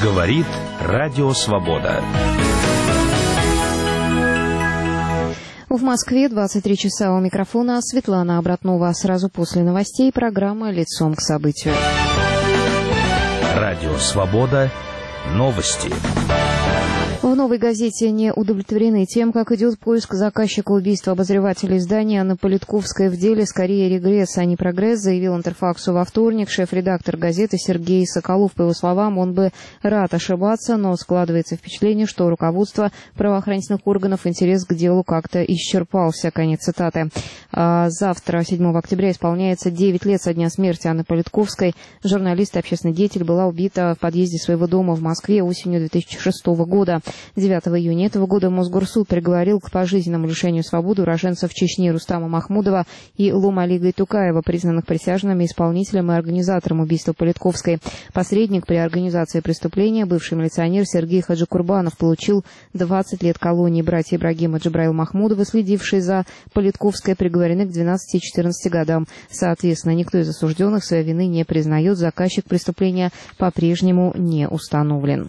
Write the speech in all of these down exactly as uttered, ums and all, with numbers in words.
Говорит Радио Свобода. В Москве двадцать три часа. У микрофона Светлана Обратнова. Сразу после новостей программа «Лицом к событию». Радио Свобода. Новости. В «Новой газете» не удовлетворены тем, как идет поиск заказчика убийства обозревателя издания Анны Политковской в деле «Скорее регресс, а не прогресс», заявил Интерфаксу во вторник шеф-редактор газеты Сергей Соколов. По его словам, он бы рад ошибаться, но складывается впечатление, что руководство правоохранительных органов интерес к делу как-то исчерпался. Конец цитаты. А завтра, седьмого октября, исполняется девять лет со дня смерти Анны Политковской. Журналист и общественный деятель была убита в подъезде своего дома в Москве осенью две тысячи шестого года. девятого июня этого года Мосгорсуд приговорил к пожизненному лишению свободы уроженцев Чечни Рустама Махмудова и Лумали Гайтукаева, признанных присяжными исполнителем и организатором убийства Политковской. Посредник при организации преступления, бывший милиционер Сергей Хаджикурбанов, получил двадцать лет колонии. Братья Ибрагим и Джабраил Махмудовы, следившие за Политковской, приговорены к двенадцати и четырнадцати годам. Соответственно, никто из осужденных своей вины не признает. Заказчик преступления по-прежнему не установлен.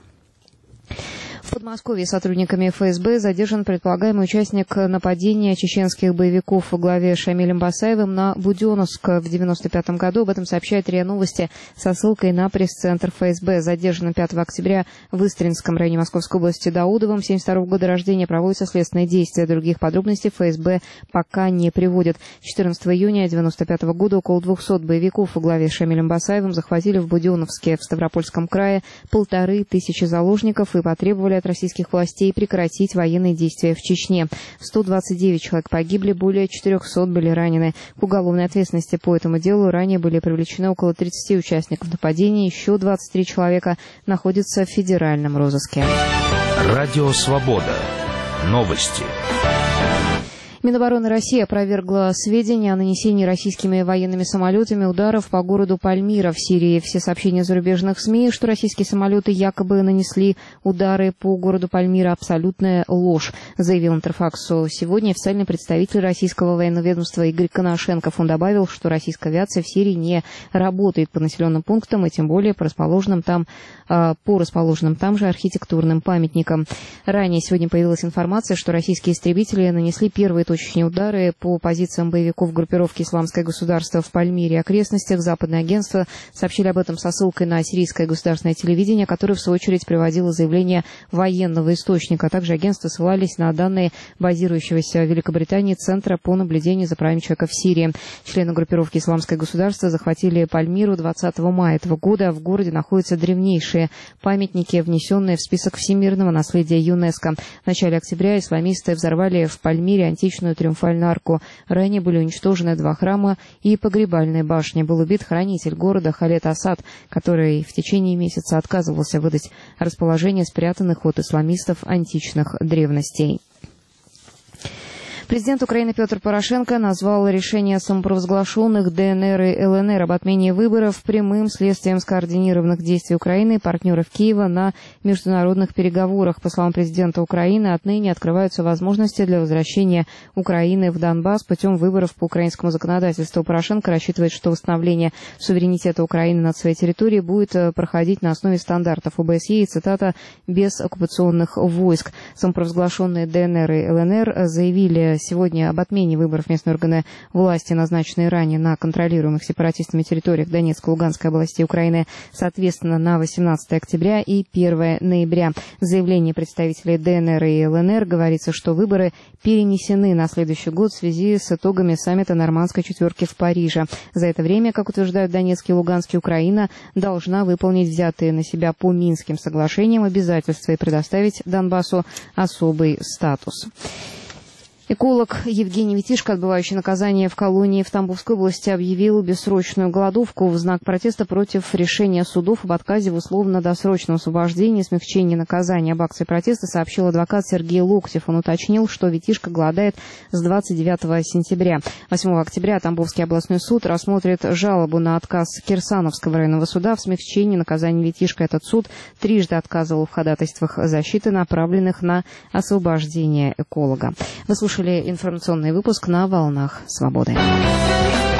В Подмосковье сотрудниками эф эс бэ задержан предполагаемый участник нападения чеченских боевиков во главе с Шамилем Басаевым на Буденновск в девяносто пятом году. Об этом сообщает РИА Новости со ссылкой на пресс-центр эф эс бэ. Задержанным пятого октября в Истринском районе Московской области Даудовым, семьдесят второго года рождения, проводятся следственные действия. Других подробностей эф эс бэ пока не приводит. четырнадцатого июня девяносто пятого года около двухсот боевиков во главе с Шамилем Басаевым захватили в Буденновске в Ставропольском крае полторы тысячи заложников и потребовали от российских властей прекратить военные действия в Чечне. сто двадцать девять человек погибли, более четырехсот были ранены. К уголовной ответственности по этому делу ранее были привлечены около тридцати участников нападения. Еще двадцать три человека находятся в федеральном розыске. Радио Свобода. Новости. Минобороны России опровергла сведения о нанесении российскими военными самолетами ударов по городу Пальмира в Сирии. Все сообщения зарубежных СМИ, что российские самолеты якобы нанесли удары по городу Пальмира, абсолютная ложь, заявил Интерфаксу сегодня официальный представитель российского военного ведомства Игорь Коношенков. Он добавил, что российская авиация в Сирии не работает по населенным пунктам и тем более по расположенным там, по расположенным там же архитектурным памятникам. Ранее сегодня появилась информация, что российские истребители нанесли первые точки точечные удары по позициям боевиков группировки «Исламское государство» в Пальмире и окрестностях. Западное агентство сообщили об этом со ссылкой на сирийское государственное телевидение, которое, в свою очередь, приводило заявление военного источника. Также агентства ссылались на данные базирующегося в Великобритании Центра по наблюдению за правами человека в Сирии. Члены группировки «Исламское государство» захватили Пальмиру двадцатого мая этого года. В городе находятся древнейшие памятники, внесенные в список всемирного наследия ЮНЕСКо. В начале октября исламисты взорвали в Пальмире античную Триумфальную арку. Ранее были уничтожены два храма и погребальная башня. Был убит хранитель города Халед Асад, который в течение месяца отказывался выдать расположение спрятанных от исламистов античных древностей. Президент Украины Петр Порошенко назвал решение самопровозглашенных Дэ Эн Эр и Эл Эн Эр об отмене выборов прямым следствием скоординированных действий Украины и партнеров Киева на международных переговорах. По словам президента Украины, отныне открываются возможности для возвращения Украины в Донбасс путем выборов по украинскому законодательству. Порошенко рассчитывает, что восстановление суверенитета Украины над своей территорией будет проходить на основе стандартов О Бэ Эс Е и, цитата, «без оккупационных войск». Самопровозглашенные Дэ Эн Эр и Эл Эн Эр заявили сегодня об отмене выборов местной органы власти, назначенные ранее на контролируемых сепаратистами территориях Донецкой и Луганской областей Украины, соответственно, на восемнадцатого октября и первого ноября. В заявлении представителей Дэ Эн Эр и Эл Эн Эр говорится, что выборы перенесены на следующий год в связи с итогами саммита Нормандской четверки в Париже. За это время, как утверждают Донецкий и Луганский, Украина должна выполнить взятые на себя по Минским соглашениям обязательства и предоставить Донбассу особый статус. Эколог Евгений Витишко, отбывающий наказание в колонии в Тамбовской области, объявил бессрочную голодовку в знак протеста против решения судов об отказе в условно-досрочном освобождении и смягчении наказания. Об акции протеста сообщил адвокат Сергей Локтев. Он уточнил, что Витишко голодает с двадцать девятого сентября. восьмого октября Тамбовский областной суд рассмотрит жалобу на отказ Кирсановского районного суда в смягчении наказания Витишко. Этот суд трижды отказывал в ходатайствах защиты, направленных на освобождение эколога. Вы слушали информационный выпуск на «Волнах Свободы».